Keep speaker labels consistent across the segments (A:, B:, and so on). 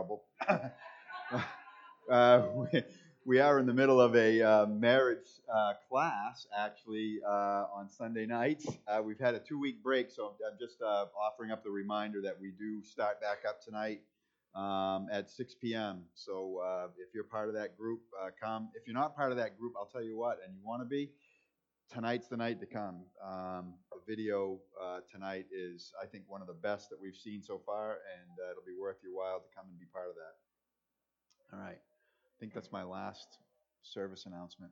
A: trouble. We are in the middle of a marriage class, actually, on Sunday nights. We've had a 2-week break, so I'm just offering up the reminder that we do start back up tonight at 6 p.m. So if you're part of that group, come. If you're not part of that group, I'll tell you what, and you want to be, tonight's the night to come. The video tonight is, I think, one of the best that we've seen so far, and it'll be worth your while to come and be part of that. All right. I think that's my last service announcement.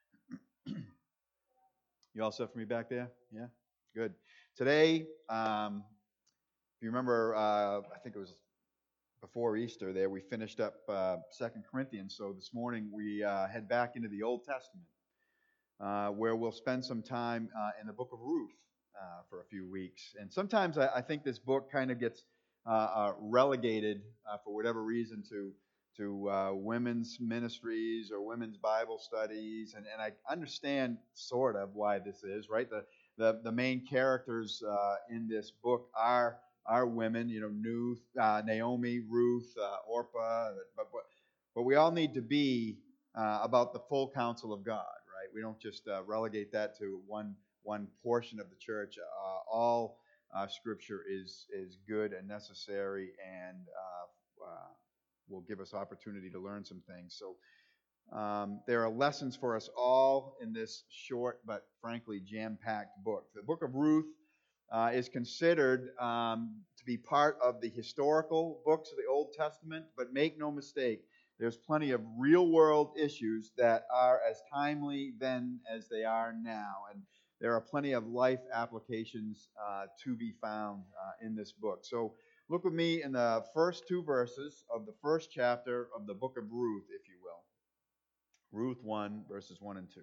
A: You all set for me back there? Yeah? Good. Today, if you remember, I think it was before Easter there, we finished up 2 Corinthians. So this morning we head back into the Old Testament, where we'll spend some time in the book of Ruth for a few weeks. And sometimes I think this book kind of gets relegated for whatever reason to women's ministries or women's Bible studies, and I understand sort of why this is, right? The main characters in this book are women, Naomi, Ruth, Orpah, but we all need to be about the full counsel of God, right? We don't just relegate that to one portion of the church. All Scripture is good and necessary, and will give us opportunity to learn some things. So there are lessons for us all in this short but frankly jam-packed book. The book of Ruth is considered to be part of the historical books of the Old Testament, but make no mistake, there's plenty of real-world issues that are as timely then as they are now, and there are plenty of life applications to be found in this book. So look with me in the first 2 verses of the first chapter of the book of Ruth, if you will. Ruth 1, verses 1 and 2.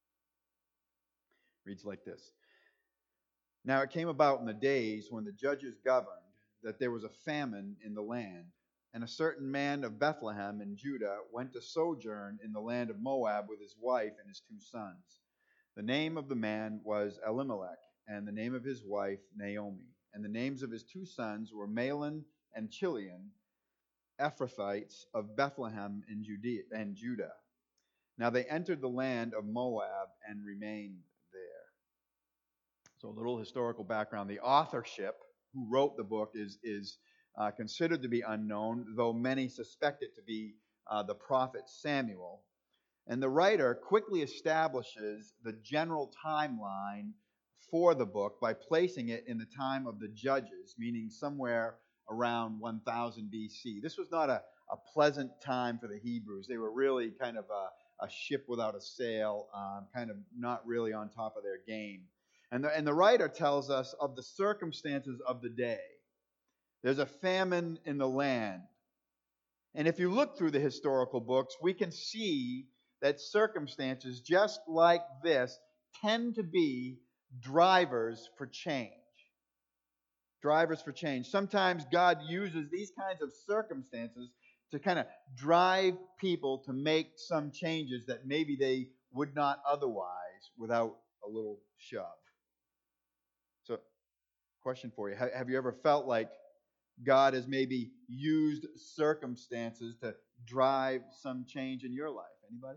A: Reads like this. Now it came about in the days when the judges governed that there was a famine in the land, and a certain man of Bethlehem in Judah went to sojourn in the land of Moab with his wife and his 2 sons. The name of the man was Elimelech, and the name of his wife Naomi. And the names of his 2 sons were Mahlon and Chilion, Ephrathites of Bethlehem in Judah. Now they entered the land of Moab and remained there. So a little historical background. The authorship, who wrote the book, is considered to be unknown, though many suspect it to be the prophet Samuel. And the writer quickly establishes the general timeline for the book by placing it in the time of the judges, meaning somewhere around 1000 BC. This was not a pleasant time for the Hebrews. They were really kind of a ship without a sail, kind of not really on top of their game. And the writer tells us of the circumstances of the day. There's a famine in the land. And if you look through the historical books, we can see that circumstances just like this tend to be drivers for change. Drivers for change. Sometimes God uses these kinds of circumstances to kind of drive people to make some changes that maybe they would not otherwise without a little shove. So, question for you. Have you ever felt like God has maybe used circumstances to drive some change in your life? Anybody?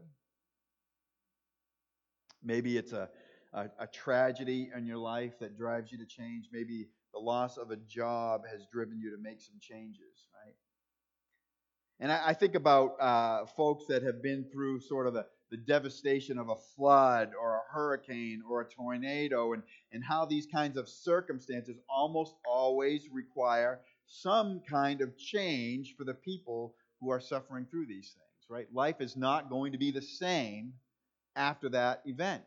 A: Maybe it's a tragedy in your life that drives you to change. Maybe the loss of a job has driven you to make some changes, right? And I think about folks that have been through sort of the devastation of a flood or a hurricane or a tornado, and how these kinds of circumstances almost always require some kind of change for the people who are suffering through these things, right? Life is not going to be the same after that event.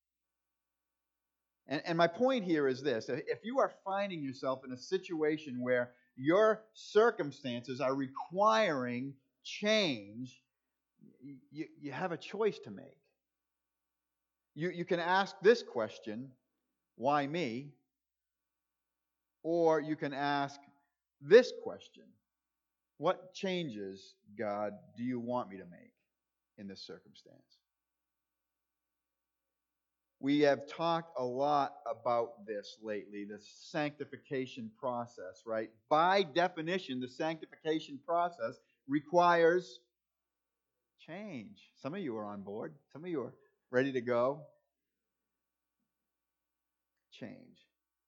A: And my point here is this. If you are finding yourself in a situation where your circumstances are requiring change, you have a choice to make. You can ask this question, why me? Or you can ask this question, what changes, God, do you want me to make in this circumstance? We have talked a lot about this lately, the sanctification process, right? By definition, the sanctification process requires change. Some of you are on board. Some of you are ready to go. Change.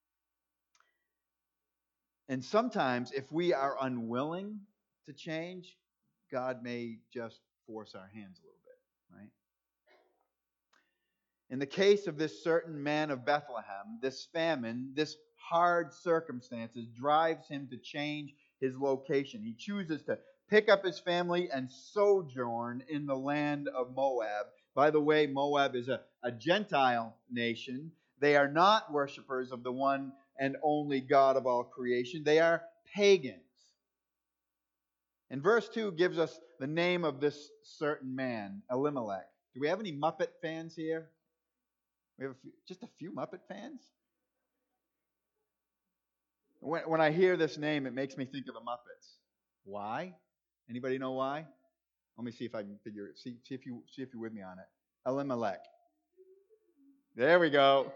A: And sometimes, if we are unwilling to change, God may just force our hands a little bit, right? In the case of this certain man of Bethlehem, this famine, this hard circumstances drives him to change his location. He chooses to pick up his family and sojourn in the land of Moab. By the way, Moab is a Gentile nation. They are not worshipers of the one and only God of all creation. They are pagans. And verse 2 gives us the name of this certain man, Elimelech. Do we have any Muppet fans here? We have just a few Muppet fans? When I hear this name, it makes me think of the Muppets. Why? Anybody know why? Let me see if I can figure it. See if you're with me on it. Elimelech. There we go.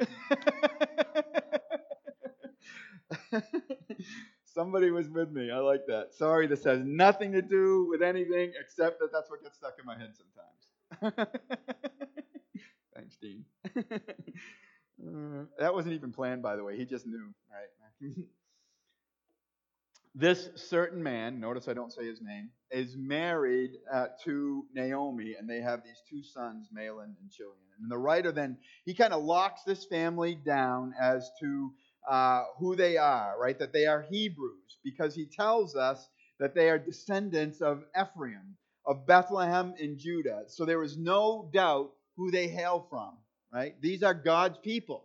A: Somebody was with me. I like that. Sorry, this has nothing to do with anything except that that's what gets stuck in my head sometimes. Thanks, Dean. That wasn't even planned, by the way. He just knew, right? This certain man, notice I don't say his name, is married to Naomi, and they have these two sons, Mahlon and Chilion. And the writer then, he kind of locks this family down as to who they are, right? That they are Hebrews, because he tells us that they are descendants of Ephraim, of Bethlehem in Judah. So there is no doubt who they hail from, right? These are God's people.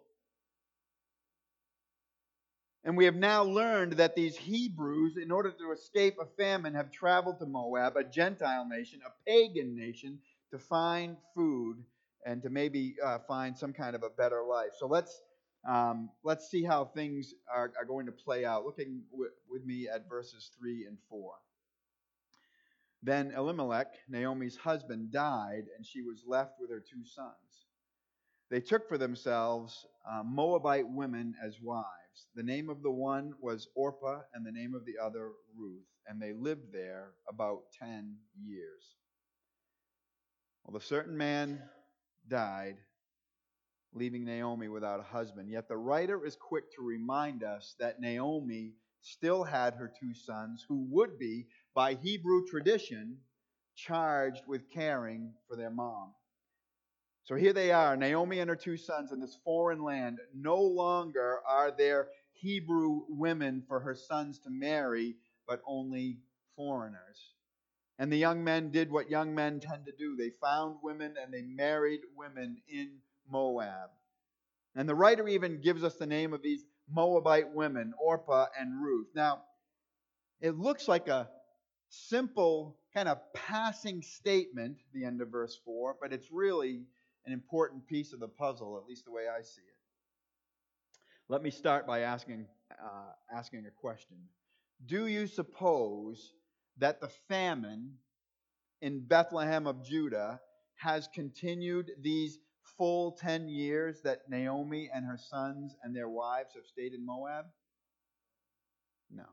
A: And we have now learned that these Hebrews, in order to escape a famine, have traveled to Moab, a Gentile nation, a pagan nation, to find food and to maybe find some kind of a better life. So let's see how things are going to play out. Looking with me at verses 3 and 4. Then Elimelech, Naomi's husband, died, and she was left with her two sons. They took for themselves Moabite women as wives. The name of the one was Orpah, and the name of the other Ruth, and they lived there about 10 years. Well, the certain man died, leaving Naomi without a husband. Yet the writer is quick to remind us that Naomi still had her two sons, who would be, by Hebrew tradition, charged with caring for their mom. So here they are, Naomi and her two sons in this foreign land. No longer are there Hebrew women for her sons to marry, but only foreigners. And the young men did what young men tend to do. They found women and they married women in Moab. And the writer even gives us the name of these Moabite women, Orpah and Ruth. Now, it looks like a simple kind of passing statement, the end of verse 4, but it's really an important piece of the puzzle, at least the way I see it. Let me start by asking a question. Do you suppose that the famine in Bethlehem of Judah has continued these full 10 years that Naomi and her sons and their wives have stayed in Moab? No.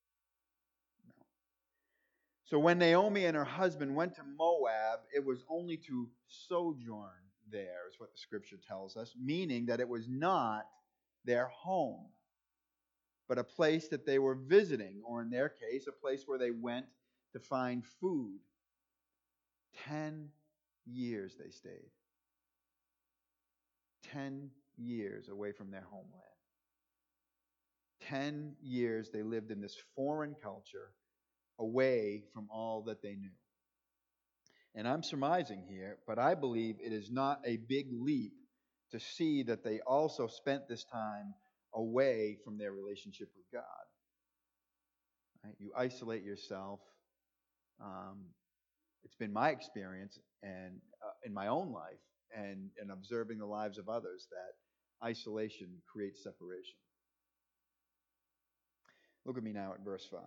A: So when Naomi and her husband went to Moab, it was only to sojourn there, is what the scripture tells us, meaning that it was not their home, but a place that they were visiting, or in their case, a place where they went to find food. 10 years they stayed. 10 years away from their homeland. 10 years they lived in this foreign culture, away from all that they knew. And I'm surmising here, but I believe it is not a big leap to see that they also spent this time away from their relationship with God. Right? You isolate yourself. It's been my experience and in my own life and observing the lives of others that isolation creates separation. Look at me now at verse 5.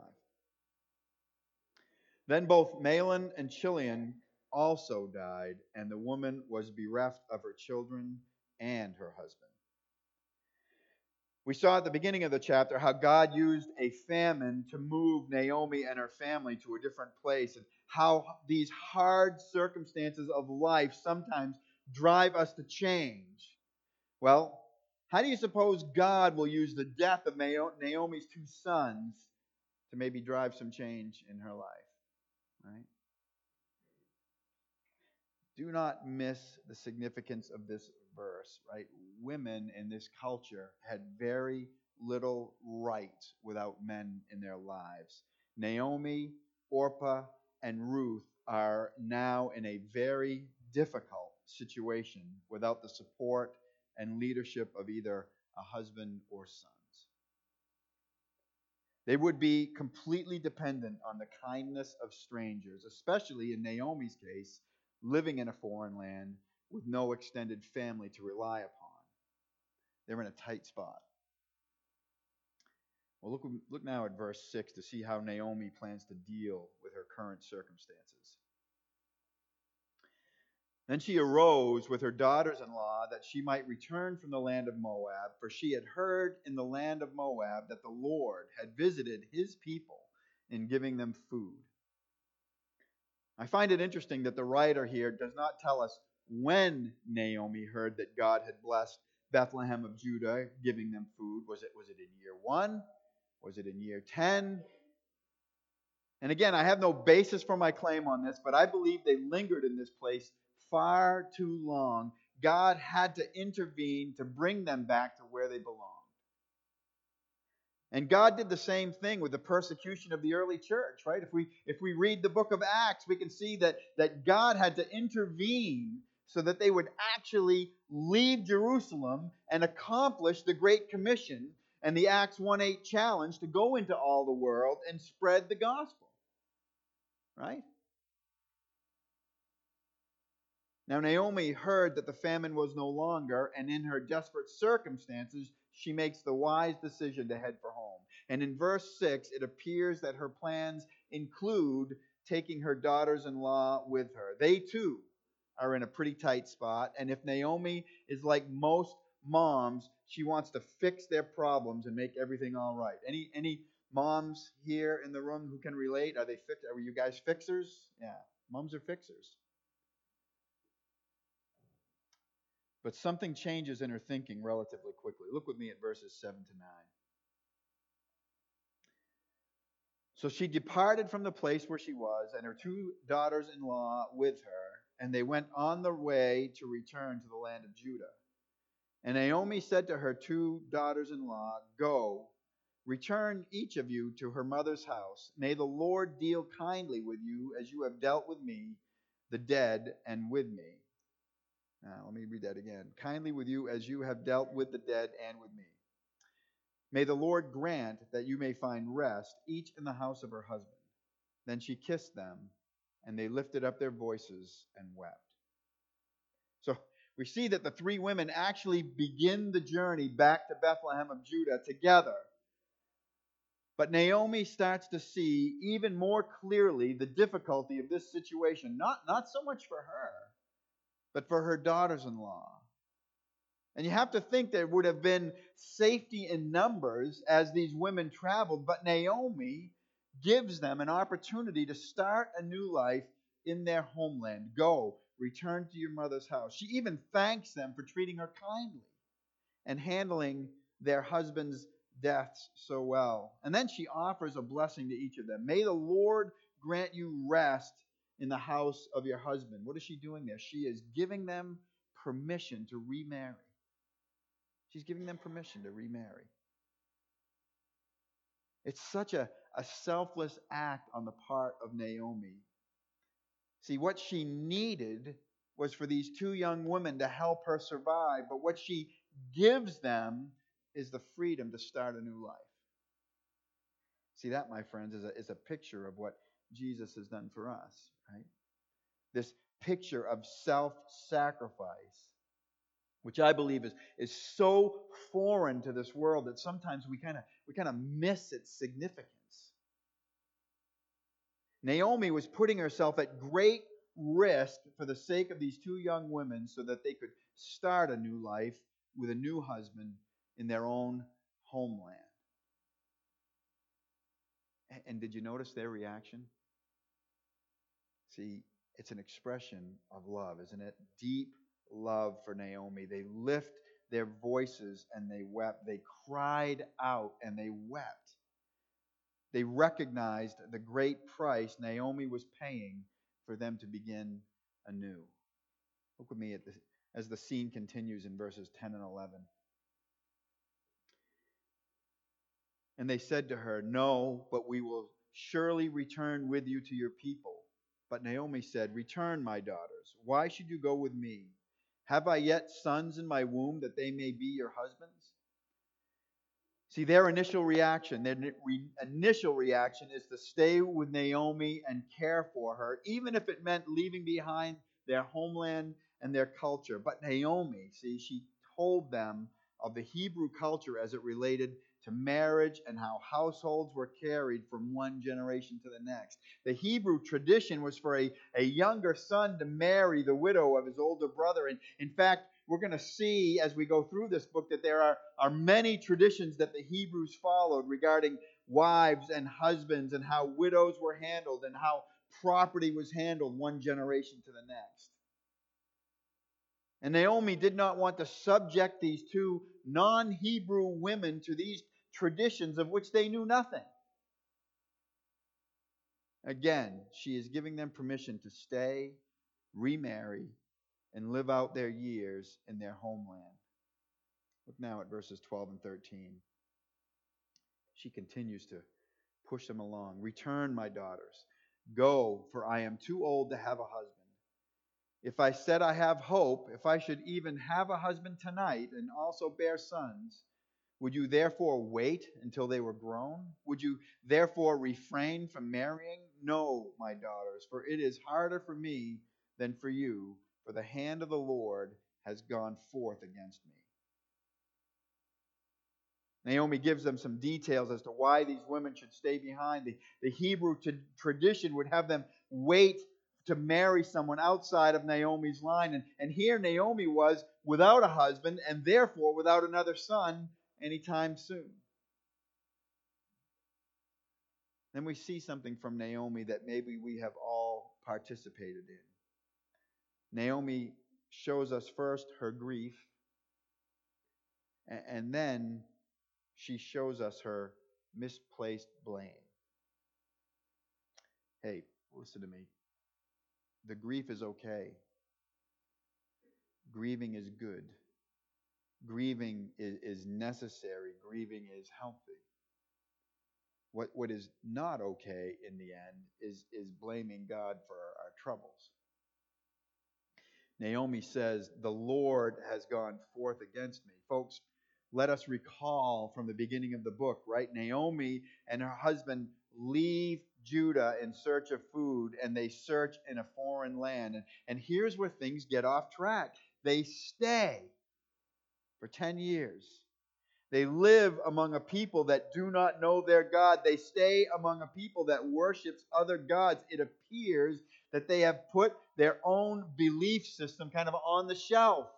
A: Then both Mahlon and Chilion also died, and the woman was bereft of her children and her husband. We saw at the beginning of the chapter how God used a famine to move Naomi and her family to a different place, and how these hard circumstances of life sometimes drive us to change. Well, how do you suppose God will use the death of Naomi's two sons to maybe drive some change in her life? Right? Do not miss the significance of this verse, right? Women in this culture had very little right without men in their lives. Naomi, Orpah, and Ruth are now in a very difficult situation without the support and leadership of either a husband or sons. They would be completely dependent on the kindness of strangers, especially in Naomi's case, living in a foreign land with no extended family to rely upon. They're in a tight spot. Well, look now at verse 6 to see how Naomi plans to deal with her current circumstances. Then she arose with her daughters-in-law that she might return from the land of Moab, for she had heard in the land of Moab that the Lord had visited his people in giving them food. I find it interesting that the writer here does not tell us when Naomi heard that God had blessed Bethlehem of Judah, giving them food. Was it in year 1? Was it in year 10? And again, I have no basis for my claim on this, but I believe they lingered in this place far too long. God had to intervene to bring them back to where they belonged. And God did the same thing with the persecution of the early church, right? If we read the book of Acts, we can see that God had to intervene so that they would actually leave Jerusalem and accomplish the Great Commission and the Acts 1:8 challenge to go into all the world and spread the gospel. Right? Now Naomi heard that the famine was no longer, and in her desperate circumstances, she makes the wise decision to head for home. And in verse 6, it appears that her plans include taking her daughters-in-law with her. They too are in a pretty tight spot, and if Naomi is like most moms, she wants to fix their problems and make everything all right. Any moms here in the room who can relate? Are you guys fixers? Yeah, moms are fixers. But something changes in her thinking relatively quickly. Look with me at verses 7 to 9. So she departed from the place where she was, and her two daughters-in-law with her, and they went on the way to return to the land of Judah. And Naomi said to her two daughters-in-law, "Go, return each of you to her mother's house. May the Lord deal kindly with you as you have dealt with me, the dead, and with me." Now, let me read that again. "Kindly with you as you have dealt with the dead and with me. May the Lord grant that you may find rest, each in the house of her husband." Then she kissed them, and they lifted up their voices and wept. So we see that the three women actually begin the journey back to Bethlehem of Judah together. But Naomi starts to see even more clearly the difficulty of this situation, not so much for her, but for her daughters-in-law. And you have to think there would have been safety in numbers as these women traveled, but Naomi gives them an opportunity to start a new life in their homeland. Go, return to your mother's house. She even thanks them for treating her kindly and handling their husbands' deaths so well. And then she offers a blessing to each of them. May the Lord grant you rest in the house of your husband. What is she doing there? She is giving them permission to remarry. She's giving them permission to remarry. It's such a selfless act on the part of Naomi. See, what she needed was for these two young women to help her survive, but what she gives them is the freedom to start a new life. See, that, my friends, is a picture of what Jesus has done for us, right? This picture of self-sacrifice, which I believe is so foreign to this world that sometimes we kind of miss its significance. Naomi was putting herself at great risk for the sake of these two young women so that they could start a new life with a new husband in their own homeland. And did you notice their reaction? See, it's an expression of love, isn't it? Deep love for Naomi. They lift their voices and they wept. They cried out and they wept. They recognized the great price Naomi was paying for them to begin anew. Look with me at as the scene continues in verses 10 and 11. And they said to her, "No, but we will surely return with you to your people." But Naomi said, "Return, my daughters. Why should you go with me? Have I yet sons in my womb that they may be your husbands?" See, their initial reaction is to stay with Naomi and care for her, even if it meant leaving behind their homeland and their culture. But Naomi, see, she told them of the Hebrew culture as it related to marriage and how households were carried from one generation to the next. The Hebrew tradition was for a younger son to marry the widow of his older brother. And in fact, we're going to see as we go through this book that there are many traditions that the Hebrews followed regarding wives and husbands and how widows were handled and how property was handled one generation to the next. And Naomi did not want to subject these two non-Hebrew women to these traditions of which they knew nothing. Again, she is giving them permission to stay, remarry, and live out their years in their homeland. Look now at verses 12 and 13. She continues to push them along. "Return, my daughters. Go, for I am too old to have a husband. If I said I have hope, if I should even have a husband tonight and also bear sons, would you therefore wait until they were grown? Would you therefore refrain from marrying? No, my daughters, for it is harder for me than for you, for the hand of the Lord has gone forth against me." Naomi gives them some details as to why these women should stay behind. The Hebrew tradition would have them wait to marry someone outside of Naomi's line. And here Naomi was without a husband and therefore without another son anytime soon. Then we see something from Naomi that maybe we have all participated in. Naomi shows us first her grief, and then she shows us her misplaced blame. Hey, listen to me. The grief is okay. Grieving is good. Grieving is necessary. Grieving is healthy. What is not okay in the end is blaming God for our troubles. Naomi says, "The Lord has gone forth against me." Folks, let us recall from the beginning of the book, right? Naomi and her husband leave Judah in search of food, and they search in a foreign land. And here's where things get off track. They stay for 10 years. They live among a people that do not know their God. They stay among a people that worships other gods. It appears that they have put their own belief system kind of on the shelf.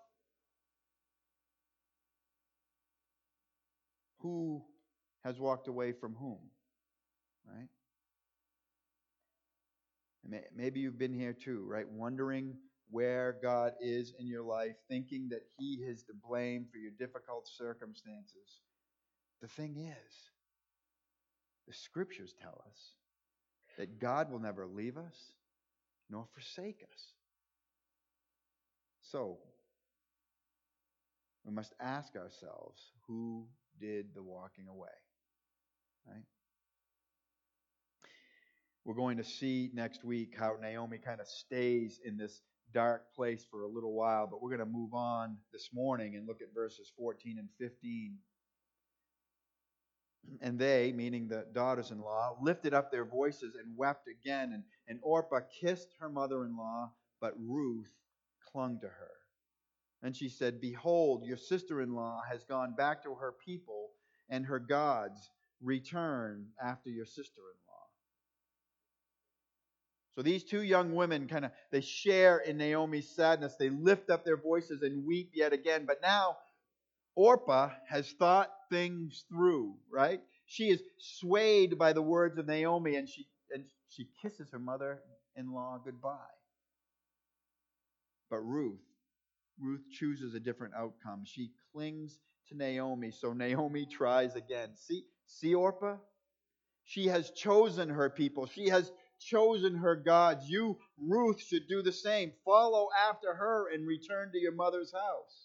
A: Who has walked away from whom? Right? Maybe you've been here too, right? Wondering where God is in your life, thinking that He is to blame for your difficult circumstances. The thing is, the Scriptures tell us that God will never leave us nor forsake us. So, we must ask ourselves, who did the walking away? Right? We're going to see next week how Naomi kind of stays in this dark place for a little while, but we're going to move on this morning and look at verses 14 and 15. And they, meaning the daughters-in-law, lifted up their voices and wept again. And Orpah kissed her mother-in-law, but Ruth clung to her. And she said, "Behold, your sister-in-law has gone back to her people and her gods. Return after your sister-in-law." So these two young women they share in Naomi's sadness. They lift up their voices and weep yet again. But now Orpah has thought things through, right? She is swayed by the words of Naomi, and she kisses her mother-in-law goodbye. But Ruth chooses a different outcome. She clings to Naomi, so Naomi tries again. See Orpah? She has chosen her people. She has chosen her gods. You, Ruth, should do the same. Follow after her and return to your mother's house.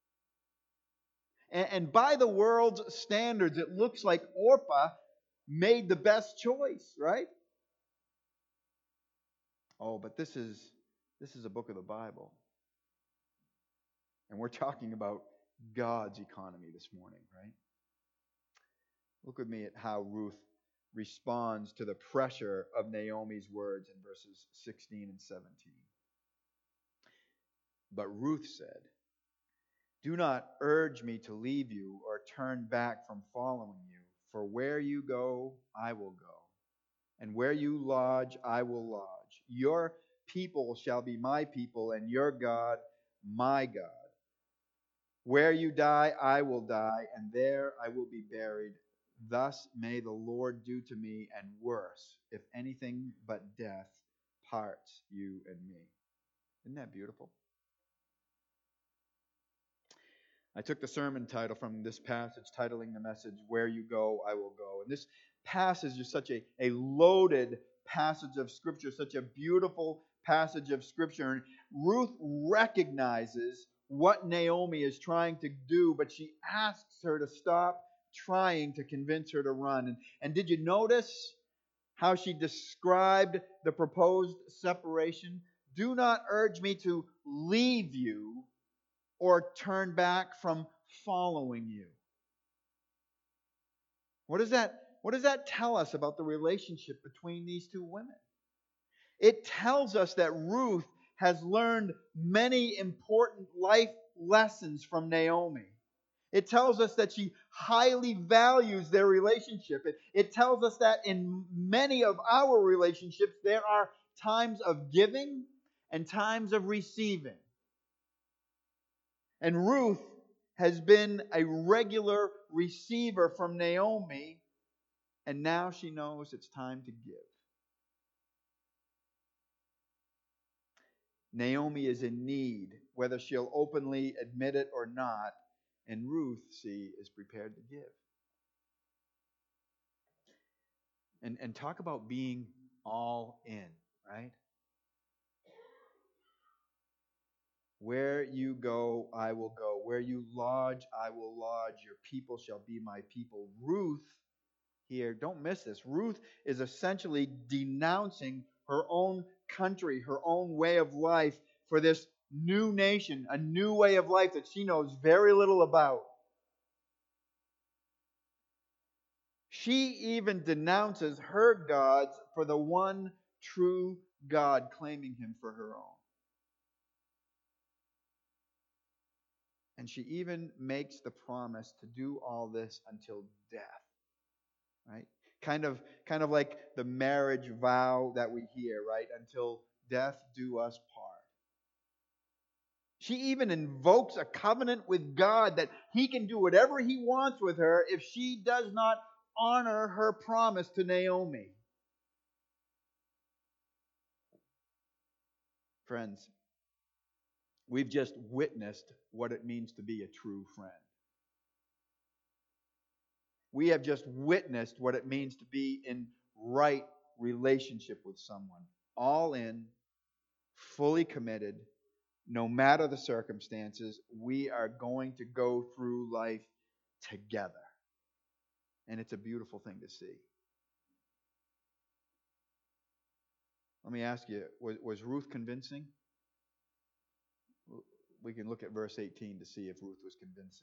A: And by the world's standards, it looks like Orpah made the best choice, right? Oh, but this is a book of the Bible. And we're talking about God's economy this morning, right? Look with me at how Ruth responds to the pressure of Naomi's words in verses 16 and 17. But Ruth said, "Do not urge me to leave you or turn back from following you, for where you go, I will go, and where you lodge, I will lodge. Your people shall be my people, and your God, my God. Where you die, I will die, and there I will be buried. Thus may the Lord do to me, and worse, if anything but death parts you and me." Isn't that beautiful? I took the sermon title from this passage, titling the message, "Where You Go, I Will Go." And this passage is such a loaded passage of Scripture, such a beautiful passage of Scripture. And Ruth recognizes what Naomi is trying to do, but she asks her to stop trying to convince her to run. And did you notice how she described the proposed separation? "Do not urge me to leave you or turn back from following you." What does that tell us about the relationship between these two women? It tells us that Ruth has learned many important life lessons from Naomi. It tells us that she highly values their relationship. It tells us that in many of our relationships, there are times of giving and times of receiving. And Ruth has been a regular receiver from Naomi, and now she knows it's time to give. Naomi is in need, whether she'll openly admit it or not, and Ruth, see, is prepared to give. And talk about being all in, right? Where you go, I will go. Where you lodge, I will lodge. Your people shall be my people. Ruth here, don't miss this. Ruth is essentially denouncing her own country, her own way of life for this new nation, a new way of life that she knows very little about. She even denounces her gods for the one true God, claiming him for her own. And she even makes the promise to do all this until death. Right? Kind of like the marriage vow that we hear, right? Until death do us part. She even invokes a covenant with God that he can do whatever he wants with her if she does not honor her promise to Naomi. Friends, we've just witnessed what it means to be a true friend. We have just witnessed what it means to be in right relationship with someone. All in, fully committed, no matter the circumstances, we are going to go through life together. And it's a beautiful thing to see. Let me ask you, was Ruth convincing? We can look at verse 18 to see if Ruth was convincing.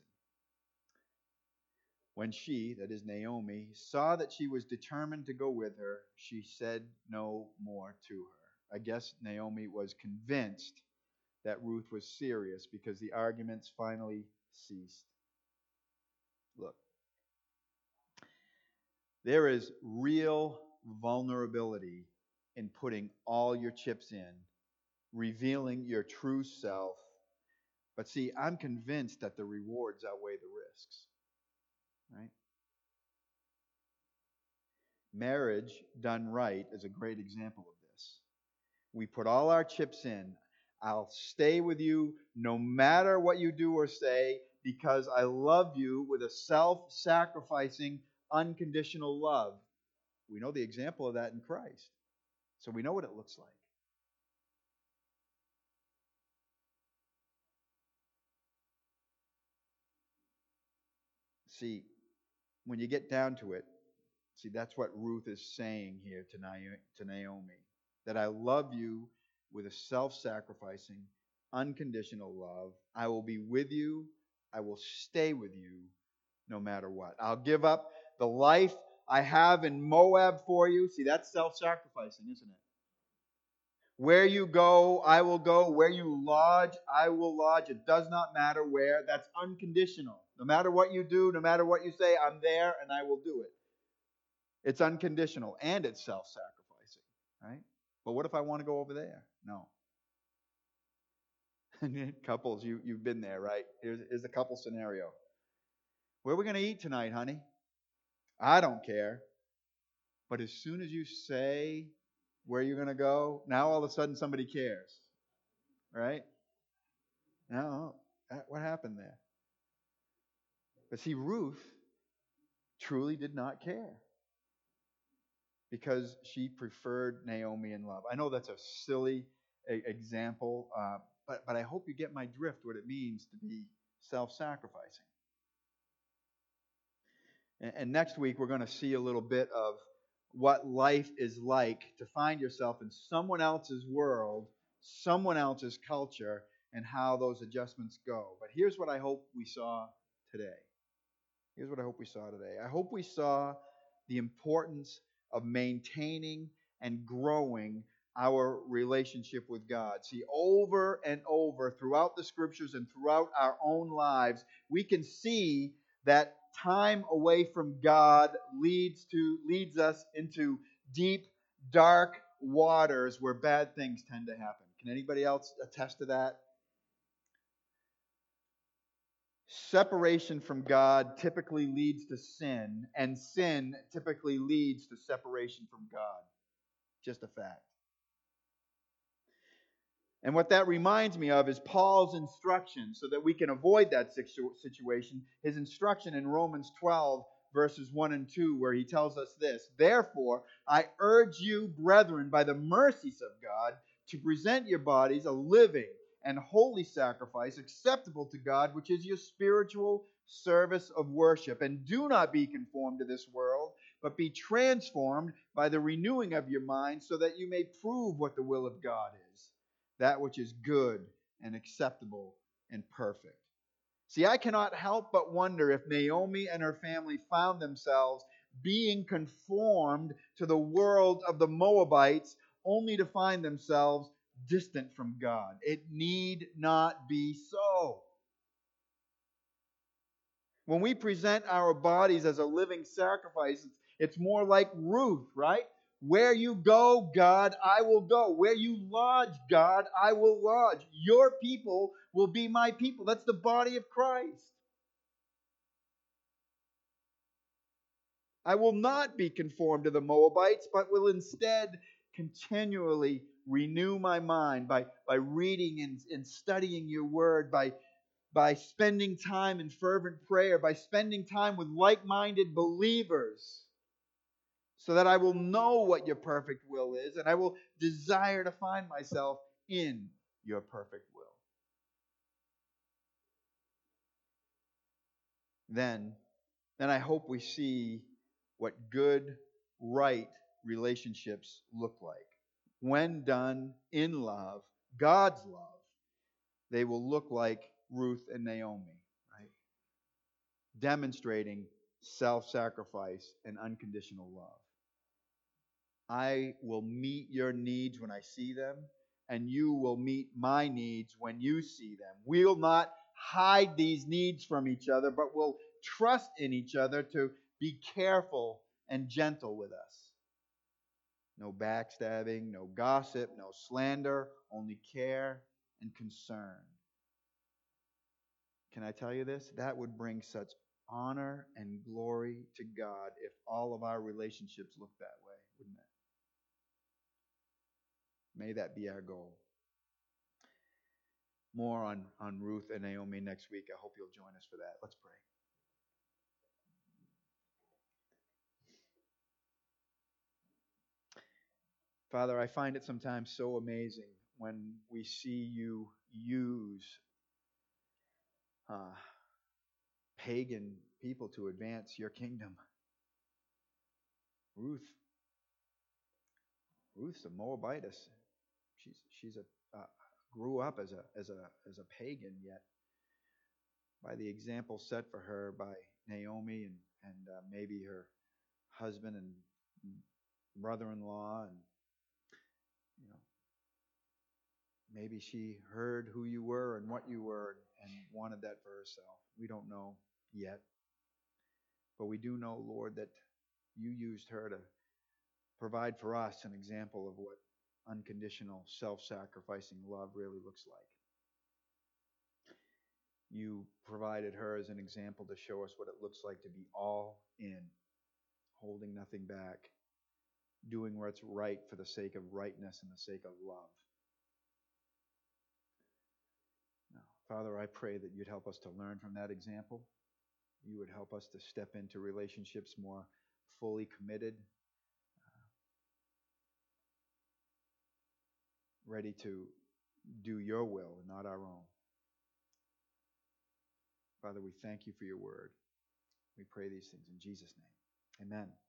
A: When she, that is Naomi, saw that she was determined to go with her, she said no more to her. I guess Naomi was convinced that Ruth was serious because the arguments finally ceased. Look, there is real vulnerability in putting all your chips in, revealing your true self, But see, I'm convinced that the rewards outweigh the risks, right? Marriage done right is a great example of this. We put all our chips in. I'll stay with you no matter what you do or say because I love you with a self sacrificing, unconditional love. We know the example of that in Christ. So we know what it looks like. See, when you get down to it, see, that's what Ruth is saying here to Naomi. That I love you with a self sacrificing, unconditional love. I will be with you. I will stay with you no matter what. I'll give up the life I have in Moab for you. See, that's self sacrificing, isn't it? Where you go, I will go. Where you lodge, I will lodge. It does not matter where. That's unconditional. No matter what you do, no matter what you say, I'm there and I will do it. It's unconditional and it's self sacrificing, right? But what if I want to go over there? No. Couples, you've been there, right? Here's a couple scenario. Where are we going to eat tonight, honey? I don't care. But as soon as you say where you're going to go, now all of a sudden somebody cares, right? No, what happened there? But see, Ruth truly did not care because she preferred Naomi in love. I know that's a silly example, but I hope you get my drift, what it means to be self-sacrificing. And next week, we're going to see a little bit of what life is like to find yourself in someone else's world, someone else's culture, and how those adjustments go. But here's what I hope we saw today. Here's what I hope we saw today. I hope we saw the importance of maintaining and growing our relationship with God. See, over and over throughout the scriptures and throughout our own lives, we can see that time away from God leads us into deep, dark waters where bad things tend to happen. Can anybody else attest to that? Separation from God typically leads to sin, and sin typically leads to separation from God. Just a fact. And what that reminds me of is Paul's instruction so that we can avoid that situation. His instruction in Romans 12, verses 1 and 2, where he tells us this: Therefore, I urge you, brethren, by the mercies of God, to present your bodies a living and holy sacrifice acceptable to God, which is your spiritual service of worship. And do not be conformed to this world, but be transformed by the renewing of your mind, so that you may prove what the will of God is, that which is good and acceptable and perfect. See, I cannot help but wonder if Naomi and her family found themselves being conformed to the world of the Moabites, only to find themselves distant from God. It need not be so. When we present our bodies as a living sacrifice, it's more like Ruth, right? Where you go, God, I will go. Where you lodge, God, I will lodge. Your people will be my people. That's the body of Christ. I will not be conformed to the Moabites, but will instead continually renew my mind by reading and studying your word, by spending time in fervent prayer, by spending time with like-minded believers, so that I will know what your perfect will is, and I will desire to find myself in your perfect will. Then I hope we see what good, right relationships look like. When done in love, God's love, they will look like Ruth and Naomi, right? Demonstrating self-sacrifice and unconditional love. I will meet your needs when I see them, and you will meet my needs when you see them. We'll not hide these needs from each other, but we'll trust in each other to be careful and gentle with us. No backstabbing, no gossip, no slander, only care and concern. Can I tell you this? That would bring such honor and glory to God if all of our relationships looked that way, wouldn't it? May that be our goal. More on Ruth and Naomi next week. I hope you'll join us for that. Let's pray. Father, I find it sometimes so amazing when we see you use pagan people to advance your kingdom. Ruth's a Moabitess. She's grew up as a pagan, yet by the example set for her by Naomi and maybe her husband and brother-in-law, and maybe she heard who you were and what you were and wanted that for herself. We don't know yet. But we do know, Lord, that you used her to provide for us an example of what unconditional, self-sacrificing love really looks like. You provided her as an example to show us what it looks like to be all in, holding nothing back, doing what's right for the sake of rightness and the sake of love. Now, Father, I pray that you'd help us to learn from that example. You would help us to step into relationships more fully committed, ready to do your will and not our own. Father, we thank you for your word. We pray these things in Jesus' name. Amen.